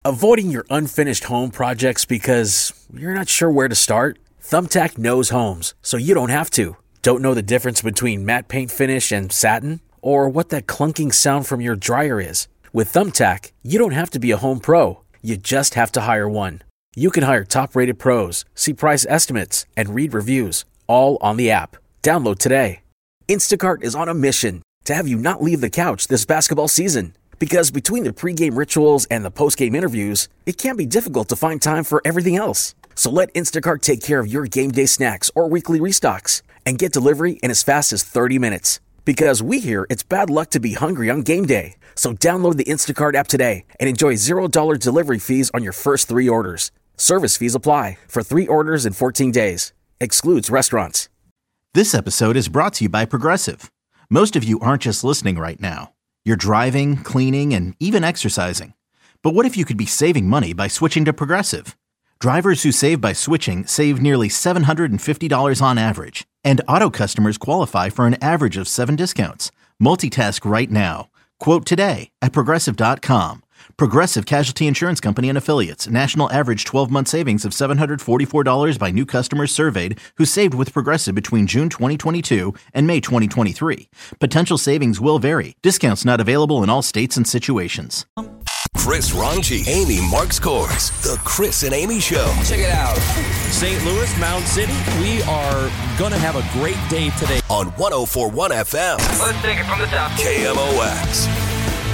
Avoiding your unfinished home projects because you're not sure where to start? Thumbtack knows homes, so you don't have to. Don't know the difference between matte paint finish and satin? Or what that clunking sound from your dryer is? With Thumbtack, you don't have to be a home pro. You just have to hire one. You can hire top-rated pros, see price estimates, and read reviews, all on the app. Download today. Instacart is on a mission to have you not leave the couch this basketball season. Because between the pregame rituals and the postgame interviews, it can be difficult to find time for everything else. So let Instacart take care of your game day snacks or weekly restocks and get delivery in as fast as 30 minutes. Because we hear it's bad luck to be hungry on game day. So download the Instacart app today and enjoy $0 delivery fees on your first 3 orders. Service fees apply for 3 orders in 14 days. Excludes restaurants. This episode is brought to you by Progressive. Most of you aren't just listening right now. You're driving, cleaning, and even exercising. But what if you could be saving money by switching to Progressive? Drivers who save by switching save nearly $750 on average. And auto customers qualify for an average of 7 discounts. Multitask right now. Quote today at Progressive.com. Progressive Casualty Insurance Company and Affiliates. National average 12-month savings of $744 by new customers surveyed who saved with Progressive between June 2022 and May 2023. Potential savings will vary. Discounts not available in all states and situations. Chris Ranji, Amy Marks Kors, The Chris and Amy Show. Check it out. St. Louis, Mound City, we are going to have a great day today. On 104.1 FM. Let's take it from the top. KMOX.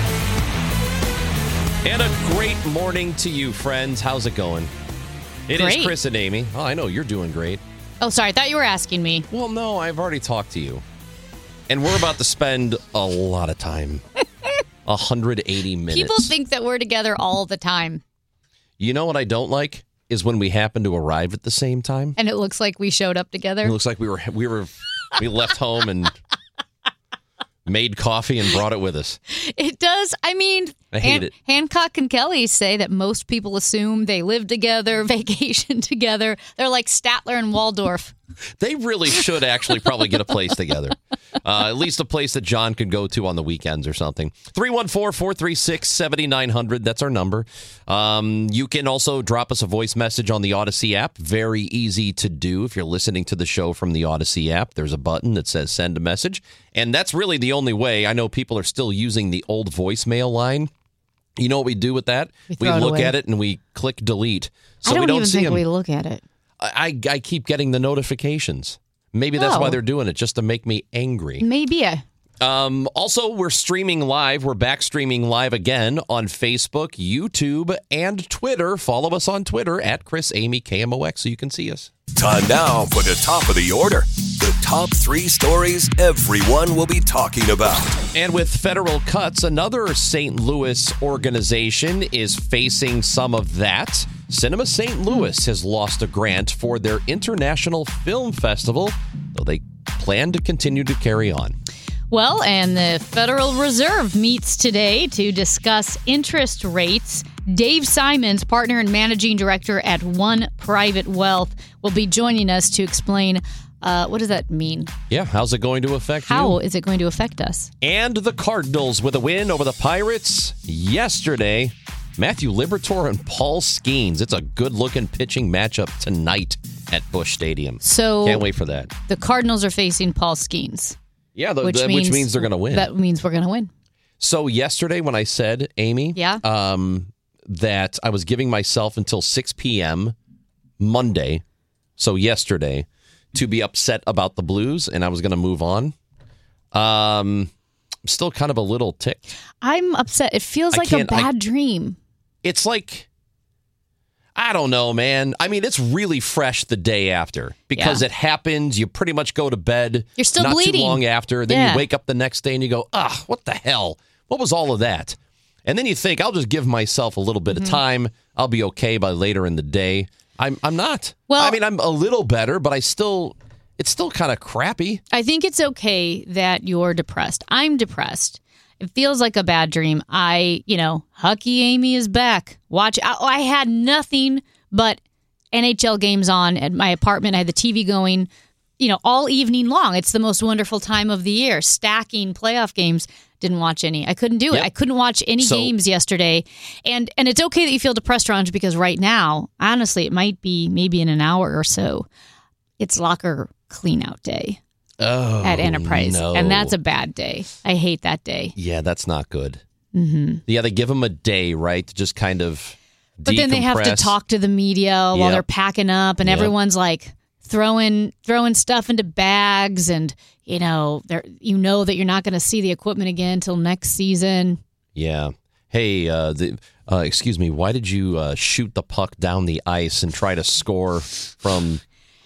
And a great morning to you, friends. How's it going? It great. Is Chris and Amy. Oh, I know. You're doing great. Oh, sorry. I thought you were asking me. Well, no, I've already talked to you. And we're about to spend a lot of time. 180 minutes. People think that we're together all the time. You know what I don't like? Is when we happen to arrive at the same time. And it looks like we showed up together. It looks like we left home and made coffee and brought it with us. It does. I mean, I hate it. Hancock and Kelly say that most people assume they live together, vacation together. They're like Statler and Waldorf. They really should actually probably get a place together. At least a place that John could go to on the weekends or something. 314-436-7900. That's our number. You can also drop us a voice message on the Odyssey app. Very easy to do if you're listening to the show from the Odyssey app. There's a button that says send a message. And that's really the only way. I know people are still using the old voicemail line. You know what we do with that? We look at it and we click delete. So I don't we don't even see think them. we look at it. I keep getting the notifications. Maybe that's why they're doing it, just to make me angry. Maybe. Also, we're streaming live. We're back streaming live again on Facebook, YouTube, and Twitter. Follow us on Twitter at Chris Amy KMOX so you can see us. Time now for the top of the order. The top 3 stories everyone will be talking about. And with federal cuts, another St. Louis organization is facing some of that. Cinema St. Louis has lost a grant for their International Film Festival, though they plan to continue to carry on. Well, and the Federal Reserve meets today to discuss interest rates. Dave Simons, partner and managing director at One Private Wealth, will be joining us to explain what does that mean? Yeah, how's it going to affect you? How is it going to affect us? And the Cardinals with a win over the Pirates yesterday. Matthew Liberatore and Paul Skeens. It's a good-looking pitching matchup tonight at Busch Stadium. So can't wait for that. The Cardinals are facing Paul Skeens. Yeah, which means they're going to win. That means we're going to win. So yesterday when I said, Amy, that I was giving myself until 6 p.m. Monday, so yesterday, to be upset about the Blues, and I was going to move on. I'm still kind of a little ticked. I'm upset. It feels like a bad dream. It's like, I don't know, man. I mean, it's really fresh the day after because it happens. You pretty much go to bed. You're still not bleeding. Too long after. Then you wake up the next day and you go, what the hell? What was all of that? And then you think, I'll just give myself a little bit of time. I'll be okay by later in the day. I'm not. Well, I mean, I'm a little better, but it's still kind of crappy. I think it's okay that you're depressed. I'm depressed. It feels like a bad dream. Hucky Amy is back. I had nothing but NHL games on at my apartment. I had the TV going all evening long. It's the most wonderful time of the year. Stacking playoff games. Didn't watch any. I couldn't do it. I couldn't watch any games yesterday. And it's okay that you feel depressed, Ron, because right now, honestly, it might be maybe in an hour or so, it's locker clean-out day at Enterprise. No. And that's a bad day. I hate that day. Yeah, that's not good. Mm-hmm. Yeah, they give them a day, right, to just kind of But then they have to talk to the media while they're packing up, and everyone's like throwing stuff into bags, and that you're not going to see the equipment again until next season. Yeah. Hey, excuse me, why did you shoot the puck down the ice and try to score from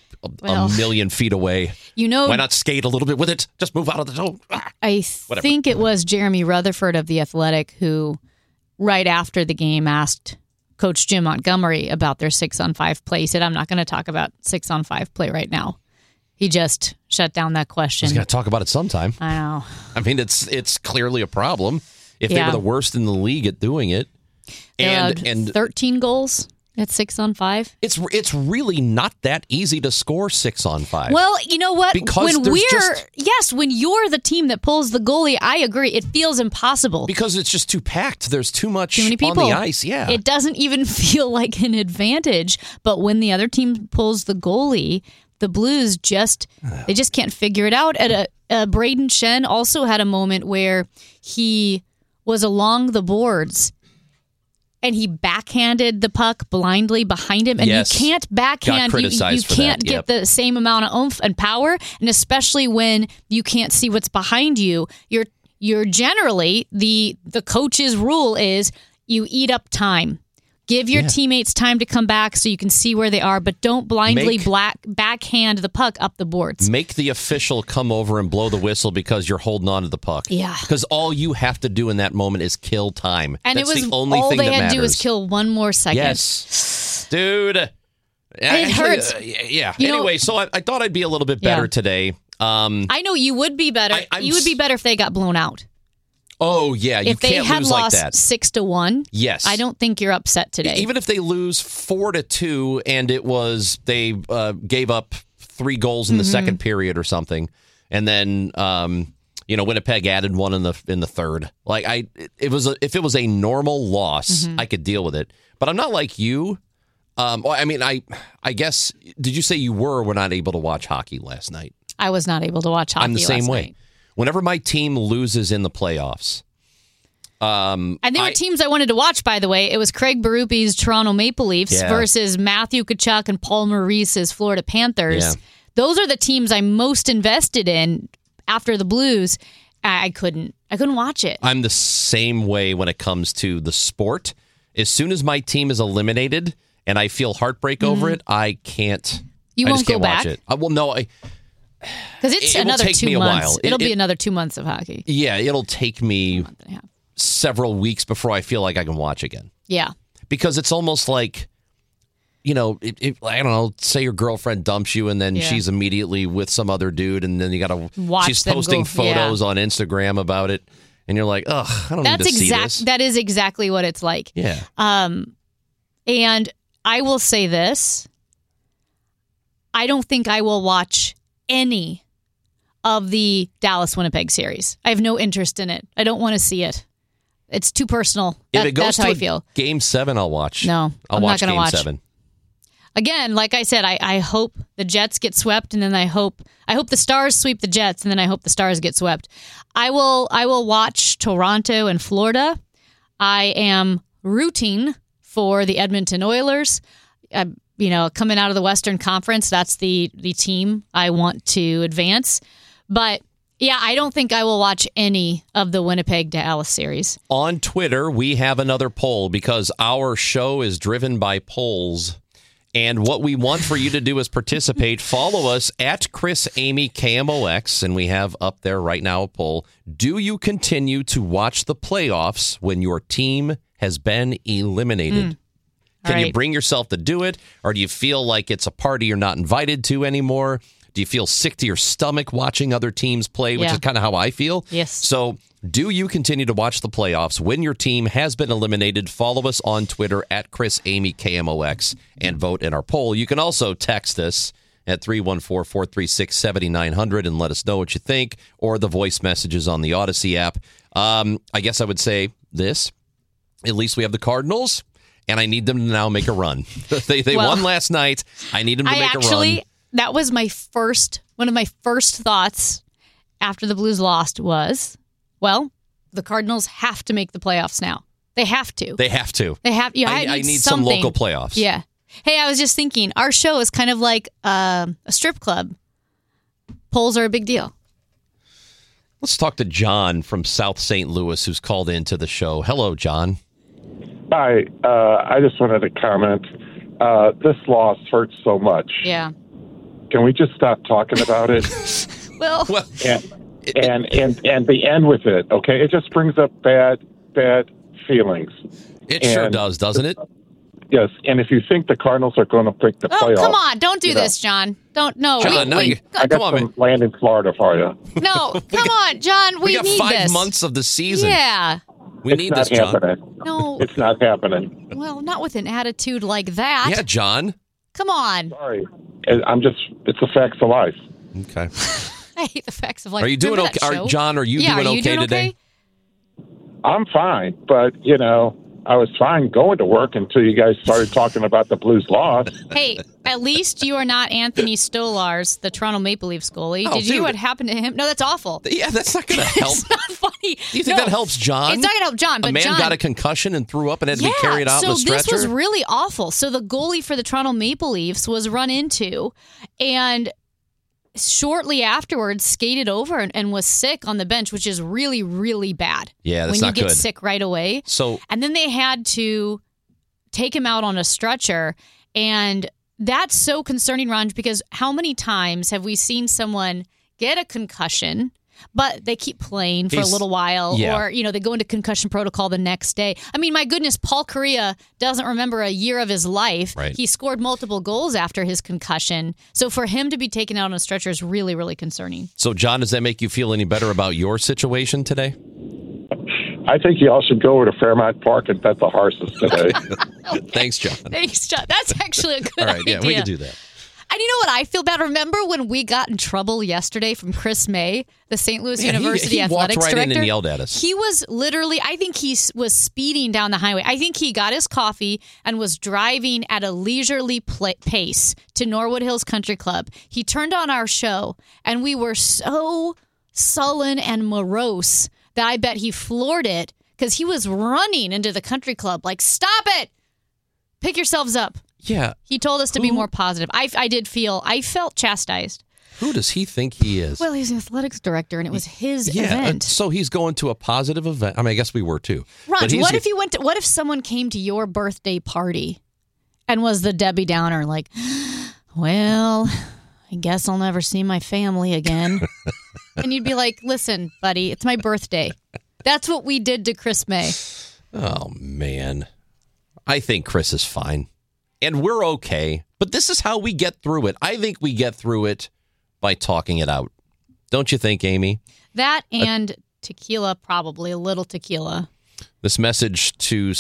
a million feet away? Why not skate a little bit with it? Just move out of the zone. I think it was Jeremy Rutherford of The Athletic who, right after the game, asked Coach Jim Montgomery about their 6-on-5 play. He said, I'm not going to talk about 6-on-5 play right now. He just shut down that question. He's got to talk about it sometime. I know. I mean, it's clearly a problem. If they were the worst in the league at doing it. And 13 goals at 6-on-5. It's really not that easy to score 6-on-5. Well, you know what? Because when you're the team that pulls the goalie, I agree. It feels impossible. Because it's just too packed. There's too many people on the ice. Yeah. It doesn't even feel like an advantage. But when the other team pulls the goalie, the Blues just can't figure it out. Braden Shen also had a moment where he was along the boards and he backhanded the puck blindly behind him. And you can't backhand. You can't get the same amount of oomph and power. And especially when you can't see what's behind you, you're generally, the coach's rule is you eat up time. Give your teammates time to come back so you can see where they are, but don't blindly backhand the puck up the boards. Make the official come over and blow the whistle because you're holding on to the puck. Yeah. Because all you have to do in that moment is kill time. And That's it was the only all thing they that had matters. to do was kill one more second. Yes. Dude. It hurts. Anyway, so I thought I'd be a little bit better today. I know you would be better. You would be better if they got blown out. Oh, yeah. You if they can't had lose lost like that. 6-1, yes. I don't think you're upset today. Even if they lose 4-2 and it was they gave up 3 goals in the second period or something, and then Winnipeg added one in the third. Like if it was a normal loss, I could deal with it. But I'm not like you. I guess, did you say you were not able to watch hockey last night? I was not able to watch hockey. I'm the same way. Night. Whenever my team loses in the playoffs. And there were teams I wanted to watch, by the way. It was Craig Berube's Toronto Maple Leafs versus Matthew Tkachuk and Paul Maurice's Florida Panthers. Yeah. Those are the teams I'm most invested in after the Blues. I couldn't watch it. I'm the same way when it comes to the sport. As soon as my team is eliminated and I feel heartbreak over it, I can't. You won't go back? Watch it. Well, no, because it's another 2 months. It'll be another 2 months of hockey. Yeah, it'll take me several weeks before I feel like I can watch again. Yeah. Because it's almost like, I don't know, say your girlfriend dumps you and then she's immediately with some other dude and then you got to watch. She's posting photos on Instagram about it and you're like, ugh, I don't need to see this. That is exactly what it's like. Yeah. And I will say this. I don't think I will watch any of the Dallas-Winnipeg series. I have no interest in it. I don't want to see it. It's too personal. That's how I feel. Game 7, I'll watch. No, I'm not going to watch. Game 7. Again, like I said, I hope the Jets get swept, and then I hope the Stars sweep the Jets, and then I hope the Stars get swept. I will watch Toronto and Florida. I am rooting for the Edmonton Oilers. Coming out of the Western Conference, that's the team I want to advance. But, yeah, I don't think I will watch any of the Winnipeg-Dallas series. On Twitter, we have another poll because our show is driven by polls. And what we want for you to do is participate. Follow us at Chris Amy KMOX, and we have up there right now a poll. Do you continue to watch the playoffs when your team has been eliminated? Can you bring yourself to do it? Or do you feel like it's a party you're not invited to anymore? Do you feel sick to your stomach watching other teams play, which is kind of how I feel? Yes. So do you continue to watch the playoffs when your team has been eliminated? Follow us on Twitter at Chris Amy KMOX and vote in our poll. You can also text us at 314-436-7900 and let us know what you think, or the voice messages on the Odyssey app. I guess I would say this. At least we have the Cardinals, and I need them to now make a run. They won last night. I need them to make a run. That was one of my first thoughts after the Blues lost was, well, the Cardinals have to make the playoffs now. They have to. They have to. They have. Yeah, I need some local playoffs. Yeah. Hey, I was just thinking, our show is kind of like a strip club. Polls are a big deal. Let's talk to John from South St. Louis, who's called into the show. Hello, John. Hi. I just wanted to comment. This loss hurts so much. Yeah. Can we just stop talking about it? Well, and the end with it, okay? It just brings up bad feelings. It sure does, doesn't it? Yes, and if you think the Cardinals are going to break the playoffs... Oh, come on. Don't do this, John. Don't. No. John, I got some land in Florida for you. No, come on, John. We got need 5 months of the season. Yeah. We need this, John. No. It's not happening. Well, not with an attitude like that. Yeah, John. Come on. Sorry. It's the facts of life. Okay. I hate the facts of life. Are you doing Remember okay? that show? John, are you doing okay today? I'm fine, but, I was fine going to work until you guys started talking about the Blues loss. Hey, at least you are not Anthony Stolars, the Toronto Maple Leafs goalie. Did you hear what happened to him? No, that's awful. Yeah, that's not going to help. It's not funny. Do you think that helps John? It's not going to help John. But a man John got a concussion and threw up and had to be carried out in a stretcher? So this was really awful. So the goalie for the Toronto Maple Leafs was run into and shortly afterwards skated over and was sick on the bench, which is really, really bad. Yeah, that's when not you get good. sick right away. And then they had to take him out on a stretcher. And that's so concerning, Ron, because how many times have we seen someone get a concussion, but they keep playing for a little while, or, they go into concussion protocol the next day. I mean, my goodness, Paul Kariya doesn't remember a year of his life. Right. He scored multiple goals after his concussion. So for him to be taken out on a stretcher is really, really concerning. So, John, does that make you feel any better about your situation today? I think you all should go over to Fairmount Park and bet the horses today. Thanks, John. Thanks, John. That's actually a good idea. All right, yeah, we can do that. And you know what I feel bad? Remember when we got in trouble yesterday from Chris May, the St. Louis University he athletics walked right director? in and yelled at us. He was literally, I think he was speeding down the highway. I think he got his coffee and was driving at a leisurely pace to Norwood Hills Country Club. He turned on our show, and we were so sullen and morose that I bet he floored it because he was running into the country club like, stop it! Pick yourselves up. Yeah. He told us to be more positive. I felt chastised. Who does he think he is? Well, he's the athletics director, and it was his event. So he's going to a positive event. I mean, I guess we were too. Ron, what if someone came to your birthday party and was the Debbie Downer, like, well, I guess I'll never see my family again. And you'd be like, listen, buddy, it's my birthday. That's what we did to Chris May. Oh, man. I think Chris is fine. And we're okay. But this is how we get through it. I think we get through it by talking it out. Don't you think, Amy? That and tequila, probably. A little tequila. This message to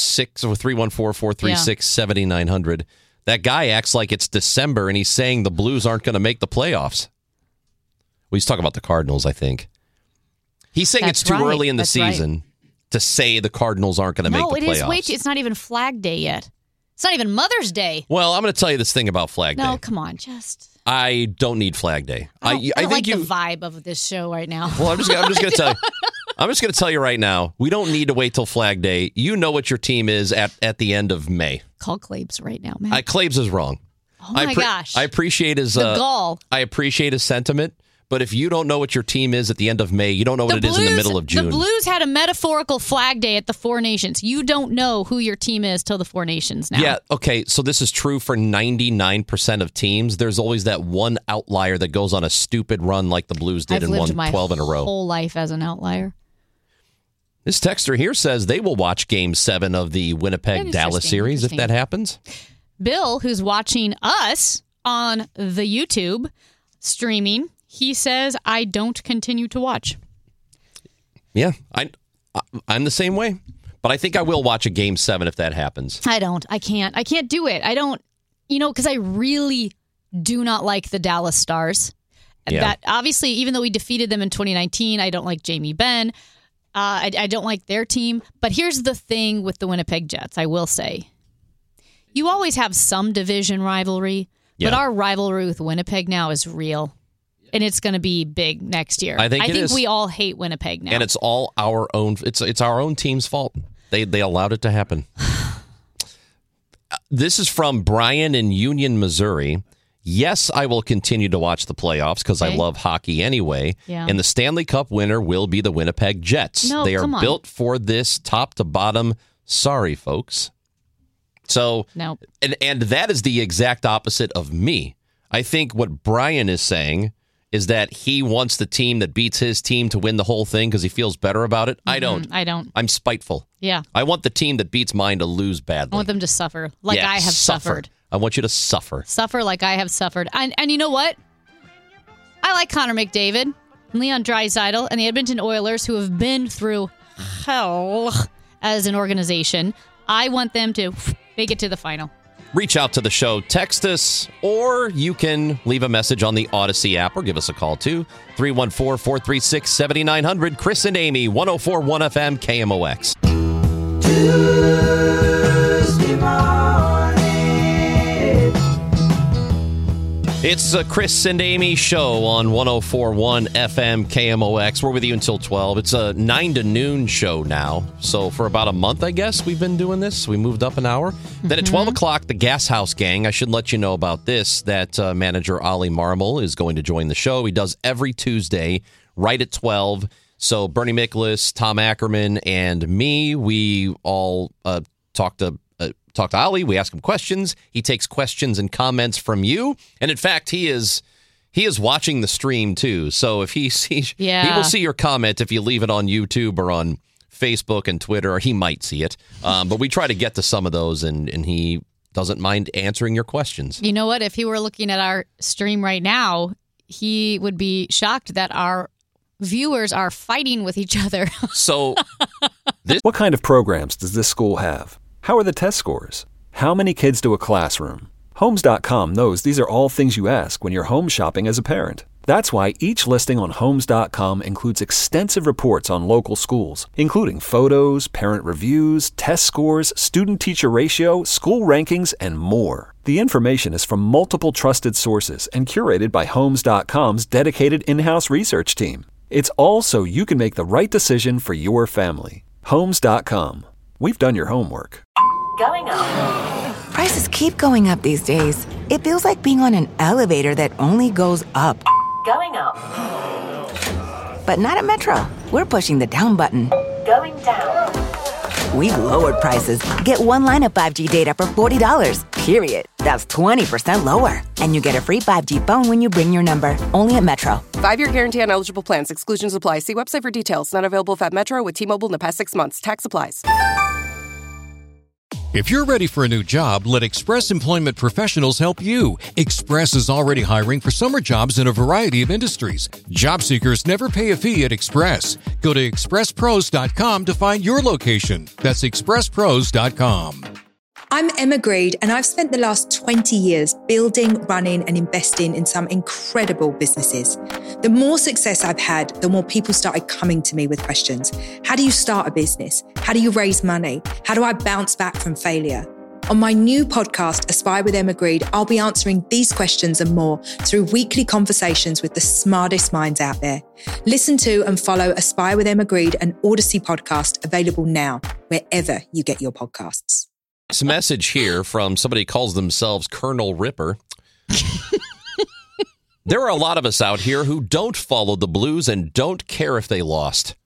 314-436-7900. That guy acts like it's December, and he's saying the Blues aren't going to make the playoffs. Well, he's talking about the Cardinals, I think. He's saying it's too early in the season to say the Cardinals aren't going to make the playoffs. No, it is way too. It's not even Flag Day yet. It's not even Mother's Day. Well, I'm going to tell you this thing about Flag Day. No, come on, I don't need Flag Day. I think like the vibe of this show right now. Well, I'm just going to tell you. I'm just going to tell you right now, we don't need to wait till Flag Day. You know what your team is at the end of May. Call Claves right now, man. Claves is wrong. Oh, my gosh. I appreciate his gall. I appreciate his sentiment. But if you don't know what your team is at the end of May, you don't know what it is in the middle of June. The Blues had a metaphorical Flag Day at the Four Nations. You don't know who your team is till the Four Nations now. Yeah, okay, so this is true for 99% of teams. There's always that one outlier that goes on a stupid run like the Blues did and won 12 in a row. I've lived my whole life as an outlier. This texter here says they will watch Game 7 of the Winnipeg-Dallas series if that happens. Bill, who's watching us on the YouTube streaming, he says, I don't continue to watch. Yeah, I'm the same way. But I think I will watch a Game 7 if that happens. I don't. I can't do it. I don't, because I really do not like the Dallas Stars. Yeah. That obviously, even though we defeated them in 2019, I don't like Jamie Benn. I don't like their team. But here's the thing with the Winnipeg Jets, I will say. You always have some division rivalry, but our rivalry with Winnipeg now is real. And it's going to be big next year. I think we all hate Winnipeg now. And it's all our own. It's our own team's fault. They allowed it to happen. This is from Brian in Union, Missouri. Yes, I will continue to watch the playoffs because I love hockey anyway. Yeah. And the Stanley Cup winner will be the Winnipeg Jets. No, they are come on. built for this top to bottom. Sorry, folks. So, no. And that is the exact opposite of me. I think what Brian is saying is that he wants the team that beats his team to win the whole thing because he feels better about it. I don't. I'm spiteful. Yeah. I want the team that beats mine to lose badly. I want them to suffer like I have suffered. I want you to suffer. Suffer like I have suffered. And you know what? I like Connor McDavid and Leon Draisaitl and the Edmonton Oilers, who have been through hell as an organization. I want them to make it to the final. Reach out to the show, text us, or you can leave a message on the Odyssey app or give us a call too. 314-436-7900. Chris and Amy, 104.1 FM, KMOX. It's a Chris and Amy show on 104.1 FM KMOX. We're with you until 12. It's a 9 to noon show now. So for about a month, I guess, we've been doing this. We moved up an hour. Then at 12 o'clock, the Gas House Gang. I should let you know about this, that manager Ollie Marmol is going to join the show. He does every Tuesday right at 12. So Bernie Miklasz, Tom Ackerman, and me, we all talk to Ollie. We ask him questions. He takes questions and comments from you. And in fact, he is watching the stream too. So if he sees, he will see your comment if you leave it on YouTube or on Facebook and Twitter, or he might see it. But we try to get to some of those, and he doesn't mind answering your questions. You know what? If he were looking at our stream right now, he would be shocked that our viewers are fighting with each other. So what kind of programs does this school have? How are the test scores? How many kids do a classroom? Homes.com knows these are all things you ask when you're home shopping as a parent. That's why each listing on Homes.com includes extensive reports on local schools, including photos, parent reviews, test scores, student-teacher ratio, school rankings, and more. The information is from multiple trusted sources and curated by Homes.com's dedicated in-house research team. It's all so you can make the right decision for your family. Homes.com. We've done your homework. Going up. Prices keep going up these days. It feels like being on an elevator that only goes up. Going up. But not at Metro. We're pushing the down button. Going down. We've lowered prices. Get one line of 5G data for $40, period. That's 20% lower. And you get a free 5G phone when you bring your number. Only at Metro. 5-year guarantee on eligible plans. Exclusions apply. See website for details. Not available at Metro with T-Mobile in the past 6 months. Tax applies. If you're ready for a new job, let Express Employment Professionals help you. Express is already hiring for summer jobs in a variety of industries. Job seekers never pay a fee at Express. Go to expresspros.com to find your location. That's expresspros.com. I'm Emma Greed, and I've spent the last 20 years building, running, and investing in some incredible businesses. The more success I've had, the more people started coming to me with questions. How do you start a business? How do you raise money? How do I bounce back from failure? On my new podcast, Aspire with Emma Greed, I'll be answering these questions and more through weekly conversations with the smartest minds out there. Listen to and follow Aspire with Emma Greed, an Odyssey podcast, available now, wherever you get your podcasts. This message here from somebody who calls themselves Colonel Ripper. There are a lot of us out here who don't follow the Blues and don't care if they lost.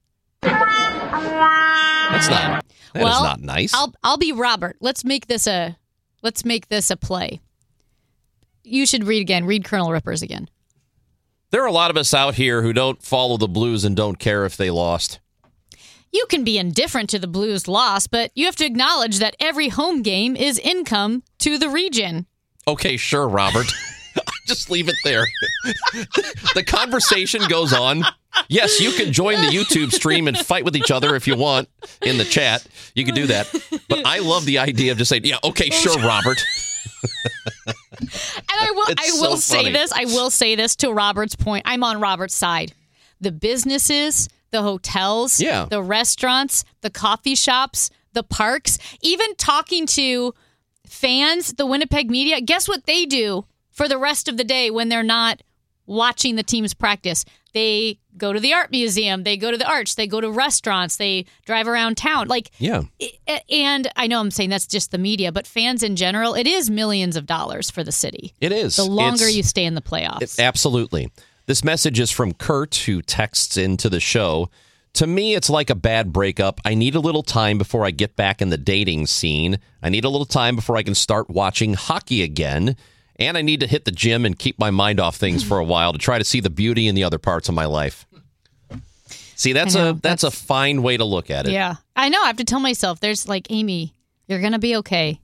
That is not nice. I'll be Robert. Let's make this a play. You should read Colonel Rippers again. There are a lot of us out here who don't follow the Blues and don't care if they lost. You can be indifferent to the Blues' loss, but you have to acknowledge that every home game is income to the region. Okay, sure, Robert. Just leave it there. The conversation goes on. Yes, you can join the YouTube stream and fight with each other if you want in the chat. You can do that. But I love the idea of just saying, yeah, okay, sure, Robert. I will say this to Robert's point. I'm on Robert's side. The businesses, the hotels, the restaurants, the coffee shops, the parks, even talking to fans, the Winnipeg media, guess what they do for the rest of the day when they're not watching the team's practice? They go to the art museum, they go to the Arch, they go to restaurants, they drive around town. And I know I'm saying that's just the media, but fans in general, it is millions of dollars for the city. It is. The longer you stay in the playoffs. Absolutely. This message is from Kurt, who texts into the show. To me, it's like a bad breakup. I need a little time before I get back in the dating scene. I need a little time before I can start watching hockey again. And I need to hit the gym and keep my mind off things for a while to try to see the beauty in the other parts of my life. See, that's a fine way to look at it. Yeah. I know. I have to tell myself, there's Amy, you're going to be okay.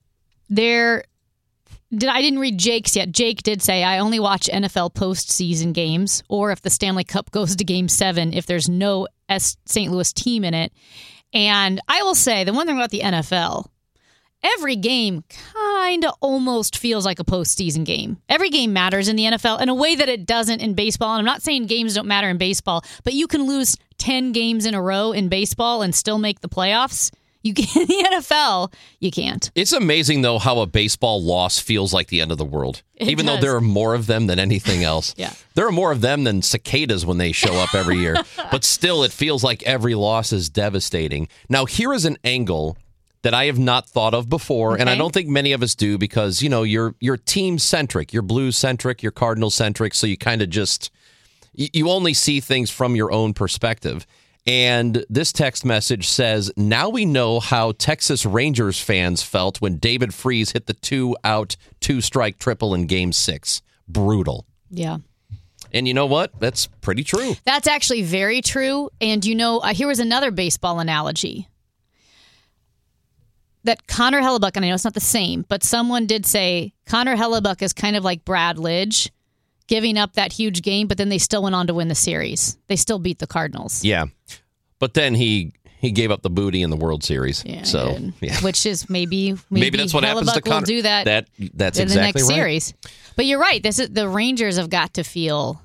I didn't read Jake's yet. Jake did say, I only watch NFL postseason games, or if the Stanley Cup goes to Game 7, if there's no St. Louis team in it. And I will say, the one thing about the NFL, every game kind of almost feels like a postseason game. Every game matters in the NFL in a way that it doesn't in baseball. And I'm not saying games don't matter in baseball, but you can lose 10 games in a row in baseball and still make the playoffs. You can, in the NFL, you can't. It's amazing, though, how a baseball loss feels like the end of the world. Even though there are more of them than anything else. Yeah. There are more of them than cicadas when they show up every year. But still, it feels like every loss is devastating. Now, here is an angle that I have not thought of before, and I don't think many of us do because, you're team-centric, you're Blues-centric, you're Cardinal-centric, so you kind of just, you only see things from your own perspective. And this text message says, now we know how Texas Rangers fans felt when David Freese hit the 2-out, 2-strike triple in Game 6. Brutal. Yeah. And you know what? That's pretty true. That's actually very true. And here was another baseball analogy. That Connor Hellebuyck, and I know it's not the same, but someone did say Connor Hellebuyck is kind of like Brad Lidge, giving up that huge game, but then they still went on to win the series. They still beat the Cardinals. Yeah. But then he gave up the booty in the World Series. Yeah, so, which is maybe that's what happens to Connor. Will do that. That's in exactly the next right. series. But you're right. The Rangers have got to feel.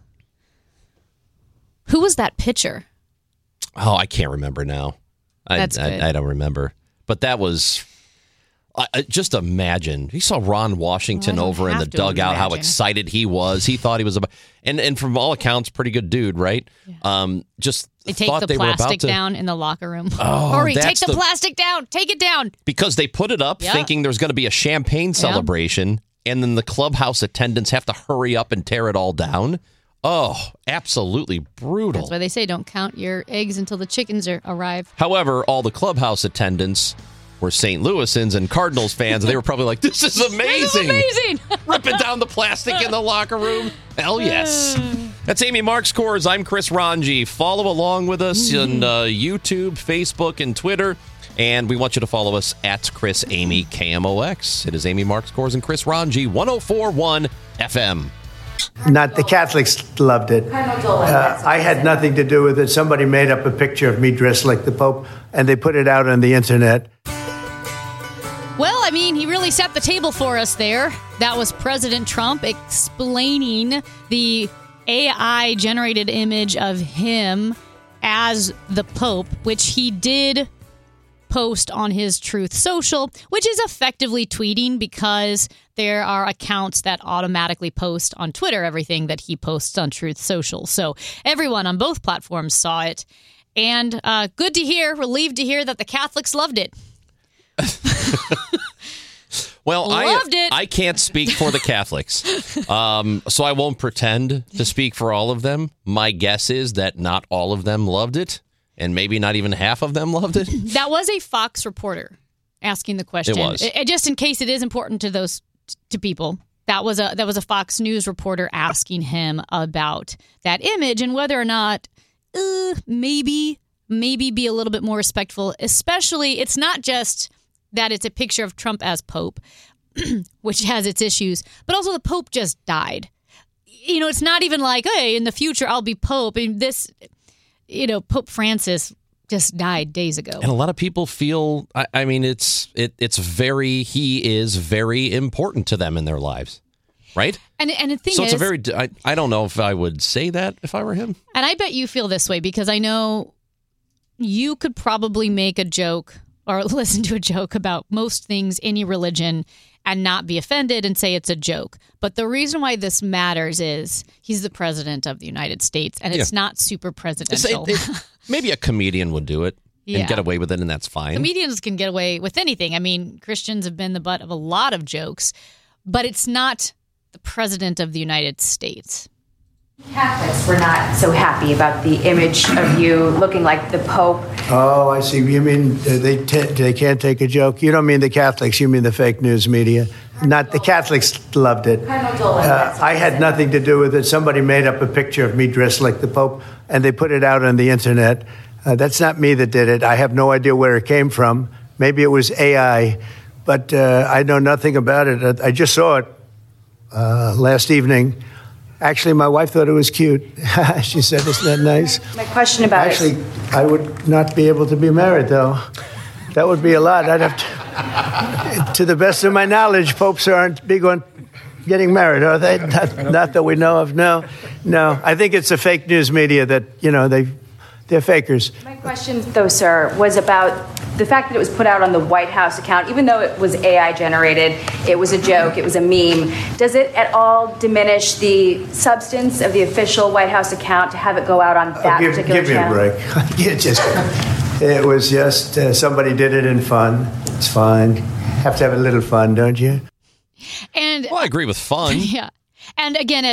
Who was that pitcher? Oh, I can't remember now. I don't remember. But that was. Just imagine. You saw Ron Washington over in the dugout, how excited he was. He thought he was and from all accounts, pretty good dude, right? Yeah. They take the plastic down in the locker room. Hurry, take the plastic down. Take it down. Because they put it up thinking there's going to be a champagne celebration, and then the clubhouse attendants have to hurry up and tear it all down. Oh, absolutely brutal. That's why they say don't count your eggs until the chickens arrive. However, all the clubhouse attendants were St. Louisans and Cardinals fans, and they were probably like, this is amazing. This is amazing. Ripping down the plastic in the locker room. Hell yes. That's Amy Mark Scores. I'm Chris Ranji. Follow along with us on YouTube, Facebook, and Twitter. And we want you to follow us at Chris Amy KMOX. It is Amy Mark Scores and Chris Ranji, 104.1 FM. Not the Catholics loved it. I had nothing to do with it. Somebody made up a picture of me dressed like the Pope, and they put it out on the internet. Well, I mean, he really set the table for us there. That was President Trump explaining the AI-generated image of him as the Pope, which he did post on his Truth Social, which is effectively tweeting because there are accounts that automatically post on Twitter everything that he posts on Truth Social. So everyone on both platforms saw it. And good to hear, relieved to hear that the Catholics loved it. Well, I can't speak for the Catholics, so I won't pretend to speak for all of them. My guess is that not all of them loved it, and maybe not even half of them loved it. That was a Fox reporter asking the question. It was. Just in case it is important to those to people. That was a Fox News reporter asking him about that image and whether or not maybe be a little bit more respectful. Especially, it's not just that it's a picture of Trump as Pope, which has its issues, but also the Pope just died. It's not even like, hey, in the future I'll be Pope. And this, Pope Francis just died days ago. And a lot of people feel, I mean, he is very important to them in their lives, right? And the thing so is, it's I don't know if I would say that if I were him. And I bet you feel this way because I know you could probably make a joke or listen to a joke about most things, any religion, and not be offended and say it's a joke. But the reason why this matters is he's the president of the United States, and it's not super presidential. Maybe a comedian would do it and get away with it, and that's fine. Comedians can get away with anything. I mean, Christians have been the butt of a lot of jokes, but it's not the president of the United States. Catholics were not so happy about the image of you looking like the Pope. Oh, I see. You mean they can't take a joke? You don't mean the Catholics. You mean the fake news media. Not the Catholics loved it. I had nothing to do with it. Somebody made up a picture of me dressed like the Pope, and they put it out on the internet. That's not me that did it. I have no idea where it came from. Maybe it was AI, but I know nothing about it. I just saw it last evening. Actually, my wife thought it was cute. She said, "Isn't that nice?" My question about Actually, I would not be able to be married, though. That would be a lot. I'd have to the best of my knowledge, popes aren't big on getting married, are they? Not that we know of. No. I think it's the fake news media that, they're fakers. My question, though, sir, was about the fact that it was put out on the White House account. Even though it was AI generated, it was a joke, it was a meme. Does it at all diminish the substance of the official White House account to have it go out on that particular channel? Give me a break. It was just somebody did it in fun. It's fine. Have to have a little fun, don't you? And I agree with fun. Yeah. And again,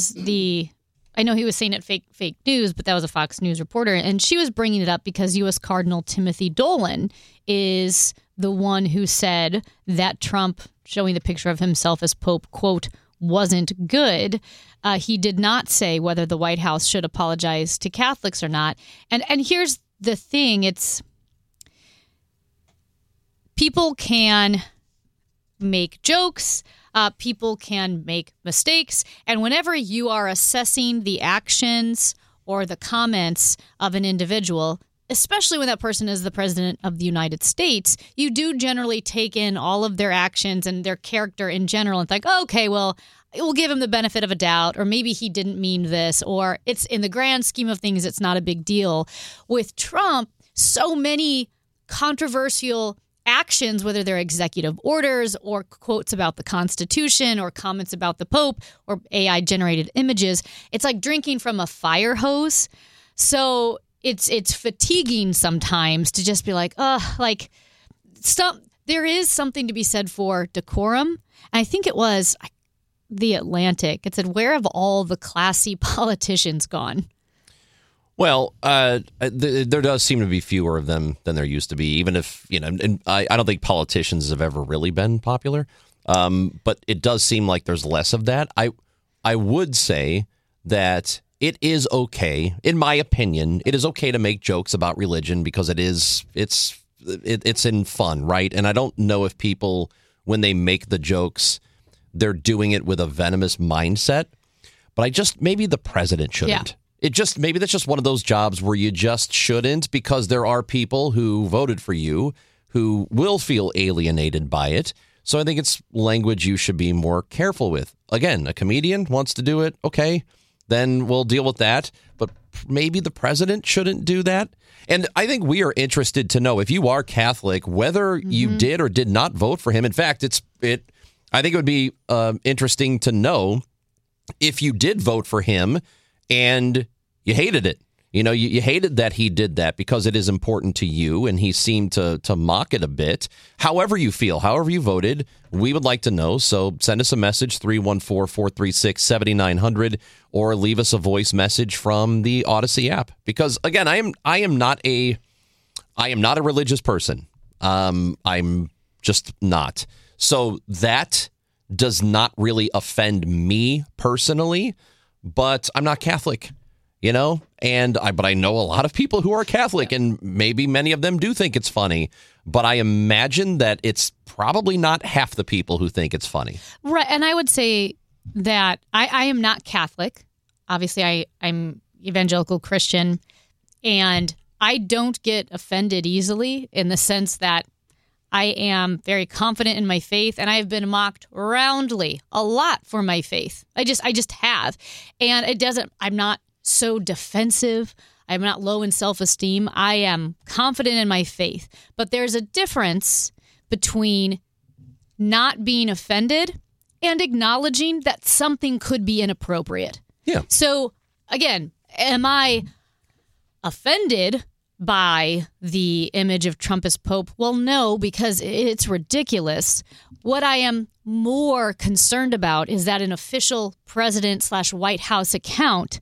I know he was saying it fake news, but that was a Fox News reporter, and she was bringing it up because U.S. Cardinal Timothy Dolan is the one who said that Trump showing the picture of himself as Pope, quote, wasn't good. He did not say whether the White House should apologize to Catholics or not. And here's the thing. It's people can make jokes. People can make mistakes. And whenever you are assessing the actions or the comments of an individual, especially when that person is the president of the United States, you do generally take in all of their actions and their character in general and think, oh, okay, well, we'll give him the benefit of a doubt, or maybe he didn't mean this, or it's in the grand scheme of things, it's not a big deal. With Trump, so many controversial actions, whether they're executive orders or quotes about the Constitution or comments about the Pope or AI-generated images, it's like drinking from a fire hose. So it's fatiguing sometimes to just be like, there is something to be said for decorum. And I think it was The Atlantic. It said, where have all the classy politicians gone? Well, there does seem to be fewer of them than there used to be, even if, and I don't think politicians have ever really been popular. But it does seem like there's less of that. I would say that it is okay, in my opinion, it is okay to make jokes about religion because it's in fun, right? And I don't know if people, when they make the jokes, they're doing it with a venomous mindset. But maybe the president shouldn't. Yeah. Maybe that's just one of those jobs where you just shouldn't, because there are people who voted for you who will feel alienated by it. So I think it's language you should be more careful with. Again, a comedian wants to do it. Okay, then we'll deal with that. But maybe the president shouldn't do that. And I think we are interested to know, if you are Catholic, whether you did or did not vote for him. In fact, I think it would be interesting to know if you did vote for him and you hated it. You hated that he did that because it is important to you, and he seemed to mock it a bit. However you feel, however you voted, we would like to know. So send us a message, 314-436-7900, or leave us a voice message from the Odyssey app. Because again, I am not a religious person. I'm just not. So that does not really offend me personally. But I'm not Catholic, but I know a lot of people who are Catholic, and maybe many of them do think it's funny. But I imagine that it's probably not half the people who think it's funny. Right. And I would say that I am not Catholic. Obviously, I'm evangelical Christian, and I don't get offended easily in the sense that I am very confident in my faith, and I have been mocked roundly a lot for my faith. I just have. And I'm not so defensive. I'm not low in self-esteem. I am confident in my faith. But there's a difference between not being offended and acknowledging that something could be inappropriate. Yeah. So, again, am I offended by the image of Trump as Pope? Well, no, because it's ridiculous. What I am more concerned about is that an official president/White House account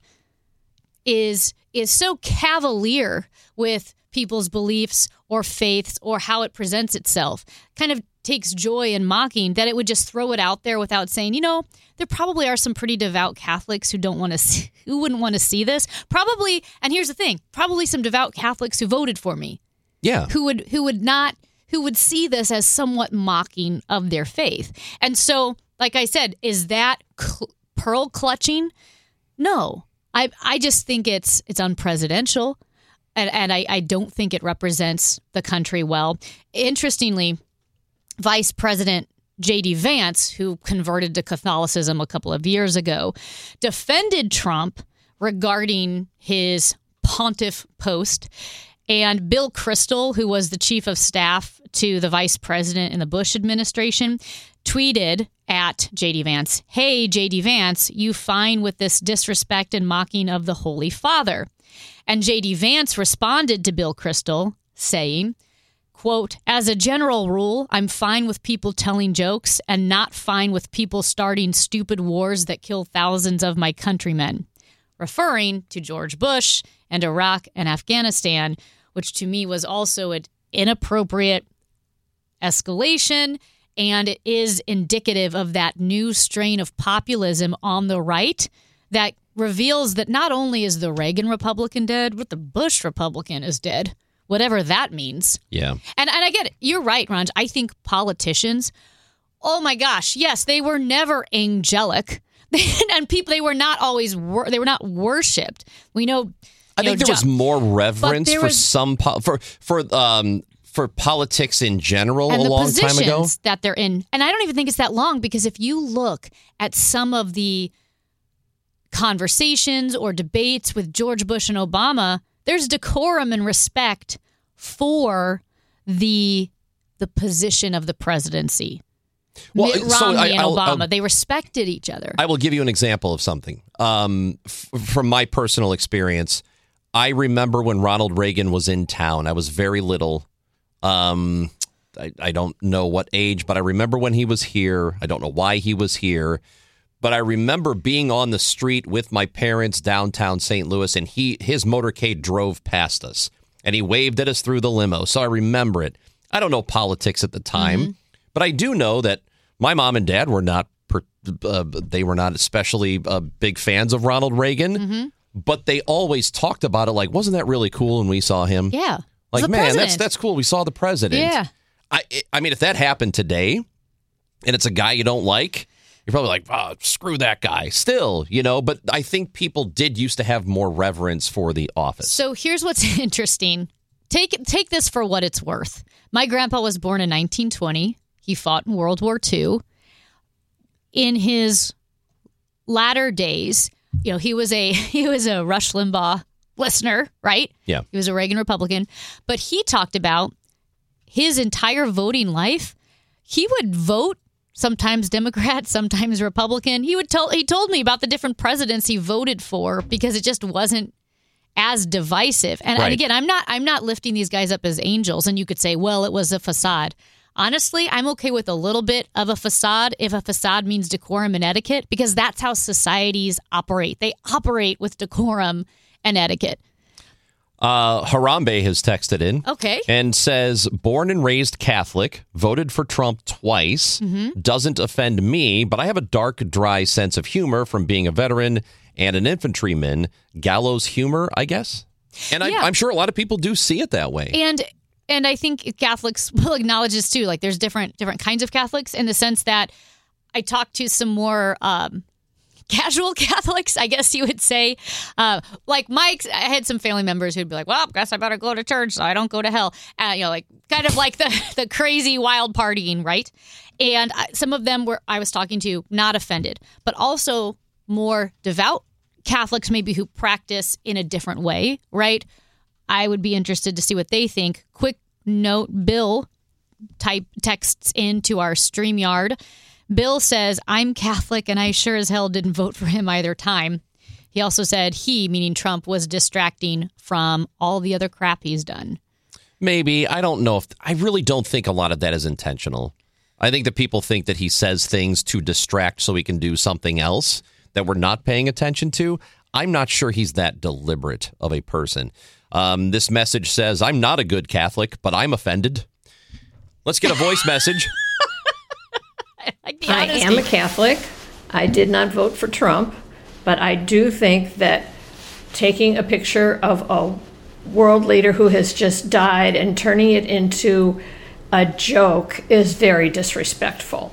is so cavalier with people's beliefs or faiths or how it presents itself, kind of takes joy in mocking, that it would just throw it out there without saying, there probably are some pretty devout Catholics who wouldn't want to see this. Probably, and here's the thing, probably some devout Catholics who voted for me. Yeah. Who would see this as somewhat mocking of their faith. And so, like I said, is that pearl clutching? No. I just think it's unpresidential, and I don't think it represents the country well. Interestingly, Vice President J.D. Vance, who converted to Catholicism a couple of years ago, defended Trump regarding his pontiff post. And Bill Kristol, who was the chief of staff to the vice president in the Bush administration, tweeted at J.D. Vance, "Hey, J.D. Vance, you fine with this disrespect and mocking of the Holy Father?" And J.D. Vance responded to Bill Kristol saying, quote, "As a general rule, I'm fine with people telling jokes and not fine with people starting stupid wars that kill thousands of my countrymen," referring to George Bush and Iraq and Afghanistan, which to me was also an inappropriate escalation, and it is indicative of that new strain of populism on the right that reveals that not only is the Reagan Republican dead, but the Bush Republican is dead, whatever that means. Yeah. And I get it. You're right, Ron. I think politicians, oh my gosh, yes, they were never angelic. And people, they were not worshipped. We know. I think there was more reverence for politics in general a long time ago. That they're in. And I don't even think it's that long, because if you look at some of the conversations or debates with George Bush and Obama, there's decorum and respect for the position of the presidency. Well, Mitt Romney and Obama, they respected each other. I will give you an example of something. From my personal experience, I remember when Ronald Reagan was in town. I was very little. I don't know what age, but I remember when he was here. I don't know why he was here, but I remember being on the street with my parents downtown St. Louis, and his motorcade drove past us, and he waved at us through the limo. So I remember it. I don't know politics at the time, but I do know that my mom and dad were not especially big fans of Ronald Reagan, but they always talked about it like, wasn't that really cool when we saw him? Yeah. Like, man, that's cool. We saw the president. Yeah. I mean, if that happened today and it's a guy you don't like, you're probably like, oh, screw that guy still, but I think people did used to have more reverence for the office. So here's what's interesting. Take this for what it's worth. My grandpa was born in 1920. He fought in World War II. In his latter days, he was a Rush Limbaugh listener, right? Yeah. He was a Reagan Republican. But he talked about his entire voting life. He would vote, sometimes Democrat, sometimes Republican. He told me about the different presidents he voted for because it just wasn't as divisive. And again, I'm not lifting these guys up as angels, and you could say, well, it was a facade. Honestly, I'm okay with a little bit of a facade if a facade means decorum and etiquette, because that's how societies operate. They operate with decorum and etiquette. Harambe has texted in and says, born and raised Catholic, voted for Trump twice, doesn't offend me, but I have a dark, dry sense of humor from being a veteran and an infantryman. Gallows humor, I guess. And I'm sure a lot of people do see it that way. And I think Catholics will acknowledge this too. Like, there's different kinds of Catholics, in the sense that I talked to some more casual Catholics, I guess you would say. Like Mike's, I had some family members who'd be like, well, I guess I better go to church so I don't go to hell. Like kind of like the crazy wild partying, right? And some of them I was talking to, not offended, but also more devout Catholics maybe who practice in a different way, right? I would be interested to see what they think. Quick note, Bill texts into our StreamYard. Bill says, I'm Catholic and I sure as hell didn't vote for him either time. He also said he, meaning Trump, was distracting from all the other crap he's done. Maybe. I don't know. I really don't think a lot of that is intentional. I think that people think that he says things to distract so he can do something else that we're not paying attention to. I'm not sure he's that deliberate of a person. This message says, I'm not a good Catholic, but I'm offended. Let's get a voice message. I am a Catholic. I did not vote for Trump, but I do think that taking a picture of a world leader who has just died and turning it into a joke is very disrespectful.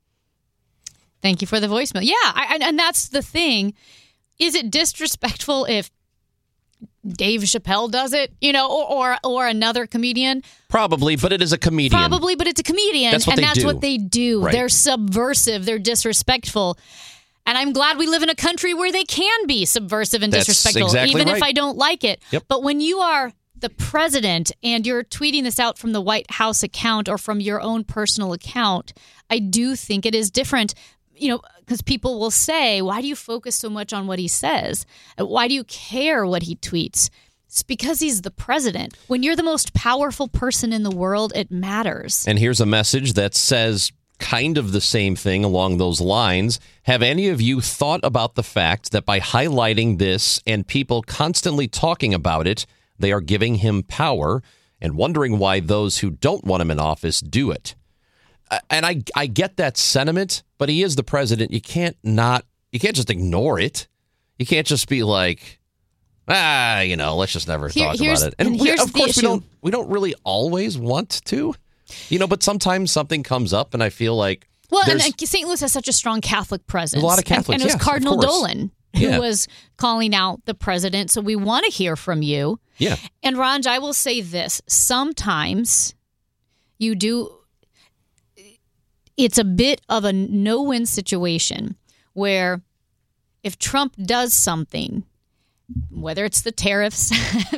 Thank you for the voicemail. Yeah, and that's the thing. Is it disrespectful if Dave Chappelle does it, or another comedian? Probably, but it is a comedian. Probably, but it's a comedian, that's what they do. Right. They're subversive. They're disrespectful. And I'm glad we live in a country where they can be subversive and disrespectful, exactly even right. if I don't like it. Yep. But when you are the president and you're tweeting this out from the White House account or from your own personal account, I do think it is different. Because people will say, why do you focus so much on what he says? Why do you care what he tweets? It's because he's the president. When you're the most powerful person in the world, it matters. And here's a message that says kind of the same thing along those lines. Have any of you thought about the fact that by highlighting this and people constantly talking about it, they are giving him power and wondering why those who don't want him in office do it? And I get that sentiment, but he is the president. You can't just ignore it. You can't just be like, let's just never talk about it. And of course we don't really always want to, but sometimes something comes up and I feel like, and St. Louis has such a strong Catholic presence. A lot of Catholics, and it was Cardinal Dolan who was calling out the president. So we want to hear from you. Yeah. And Ranj, I will say this. Sometimes you do. It's a bit of a no-win situation where if Trump does something, whether it's the tariffs,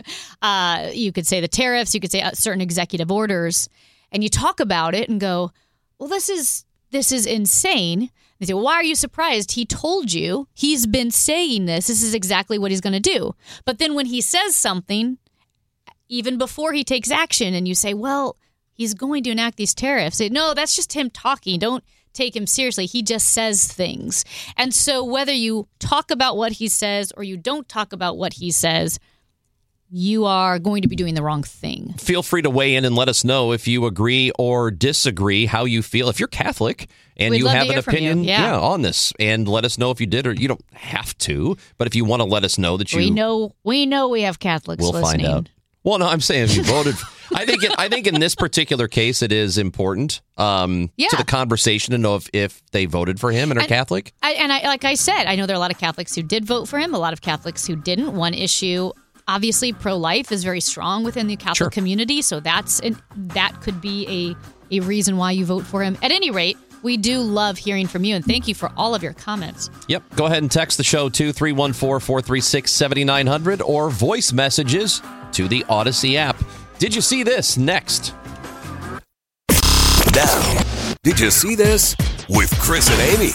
you could say the tariffs, you could say certain executive orders, and you talk about it and go, well, this is insane. They say, well, why are you surprised? He told you. He's been saying this. This is exactly what he's going to do. But then when he says something, even before he takes action, and you say, well, he's going to enact these tariffs. No, that's just him talking. Don't take him seriously. He just says things. And so whether you talk about what he says or you don't talk about what he says, you are going to be doing the wrong thing. Feel free to weigh in and let us know if you agree or disagree, how you feel. If you're Catholic and you have an opinion on this, and let us know if you did, or you don't have to, but if you want to let us know that you... We know we have Catholics listening. We'll find out. Well, no, I'm saying if you voted... I think in this particular case, it is important to the conversation to know if they voted for him and are Catholic. Like I said, I know there are a lot of Catholics who did vote for him, a lot of Catholics who didn't. One issue, obviously, pro-life is very strong within the Catholic community, so that could be a reason why you vote for him. At any rate, we do love hearing from you, and thank you for all of your comments. Yep. Go ahead and text the show to 314-436-7900 or voice messages to the Odyssey app. Did you see this? Next. Now, did you see this? With Chris and Amy.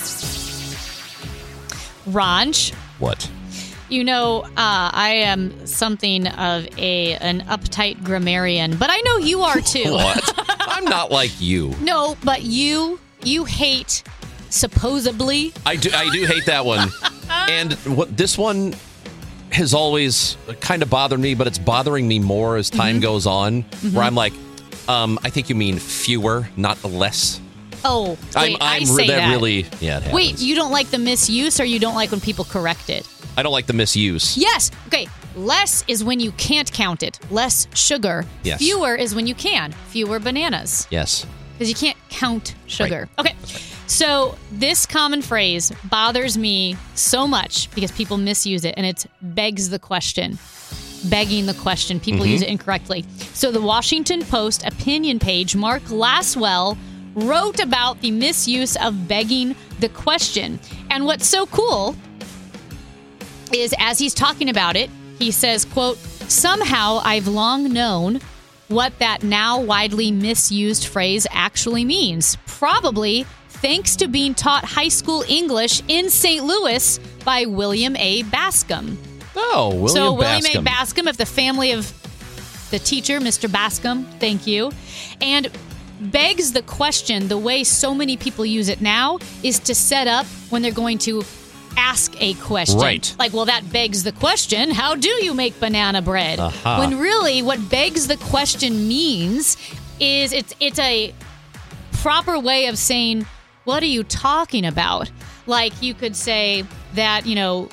Ranj. What? I am something of an uptight grammarian, but I know you are too. What? I'm not like you. No, but you hate supposedly. I do hate that one. And this one has always kind of bothered me, but it's bothering me more as time goes on, where I'm like, I think you mean fewer, not less. Oh, wait, I say that. Really, yeah, it happens. Wait, you don't like the misuse, or you don't like when people correct it? I don't like the misuse. Yes. Okay. Less is when you can't count it. Less sugar. Yes. Fewer is when you can. Fewer bananas. Yes. Because you can't count sugar. Right. Okay. So this common phrase bothers me so much because people misuse it, and it begs the question. Begging the question. People use it incorrectly. So the Washington Post opinion page, Mark Laswell, wrote about the misuse of begging the question. And what's so cool is as he's talking about it, he says, quote, "Somehow I've long known what that now widely misused phrase actually means. Probably thanks to being taught high school English in St. Louis by William A. Bascom." Oh, William A. Bascom, of the family of the teacher, Mr. Bascom, thank you. And begs the question, the way so many people use it now is to set up when they're going to ask a question. Right. Like, well, that begs the question, how do you make banana bread? When really what begs the question means is it's a proper way of saying, what are you talking about? Like, you could say that,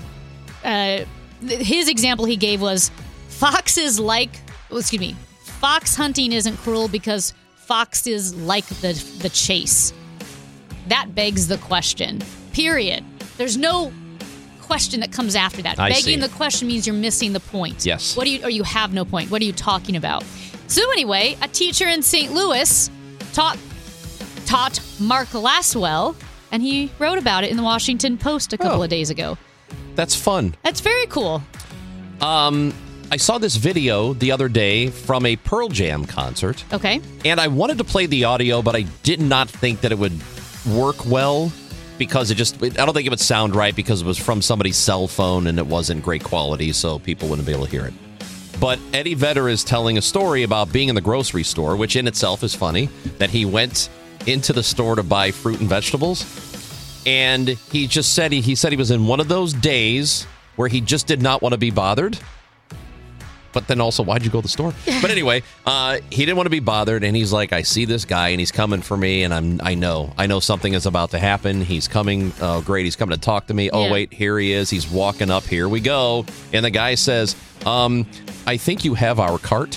his example he gave was fox hunting isn't cruel because foxes like the chase. That begs the question. Period. There's no question that comes after that. Begging the question means you're missing the point. Yes. Or you have no point. What are you talking about? So anyway, a teacher in St. Louis taught Mark Laswell, and he wrote about it in the Washington Post a couple of days ago. That's fun. That's very cool. I saw this video the other day from a Pearl Jam concert. Okay. And I wanted to play the audio, but I did not think that it would work well because I don't think it would sound right because it was from somebody's cell phone and it wasn't great quality, so people wouldn't be able to hear it. But Eddie Vedder is telling a story about being in the grocery store, which in itself is funny, that he went into the store to buy fruit and vegetables. And he just said he was in one of those days where he just did not want to be bothered. But then also, why'd you go to the store? But anyway, he didn't want to be bothered. And he's like, I see this guy and he's coming for me. And I know something is about to happen. He's coming. Oh, great. He's coming to talk to me. Oh, wait, here he is. He's walking up. Here we go. And the guy says, I think you have our cart.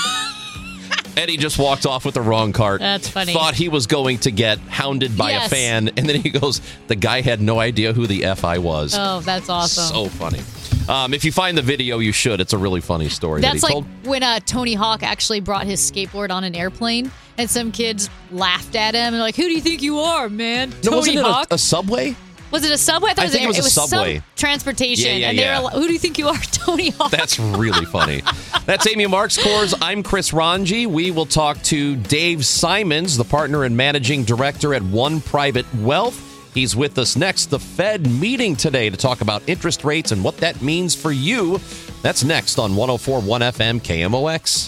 Eddie just walked off with the wrong cart. That's funny. Thought he was going to get hounded by a fan. And then he goes, the guy had no idea who the F I was. Oh, that's awesome. So funny. If you find the video, you should. It's a really funny story. That's that he like told. when Tony Hawk actually brought his skateboard on an airplane and some kids laughed at him and like, who do you think you are, man? No, Tony Hawk? A subway? Was it a subway? I thought I think it was a subway. Some transportation. Yeah, and they were like, who do you think you are, Tony Hawk? That's really funny. That's Amy Marks Coors. I'm Chris Ranji. We will talk to Dave Simons, the partner and managing director at One Private Wealth. He's with us next. The Fed meeting today to talk about interest rates and what that means for you. That's next on 104.1 FM KMOX.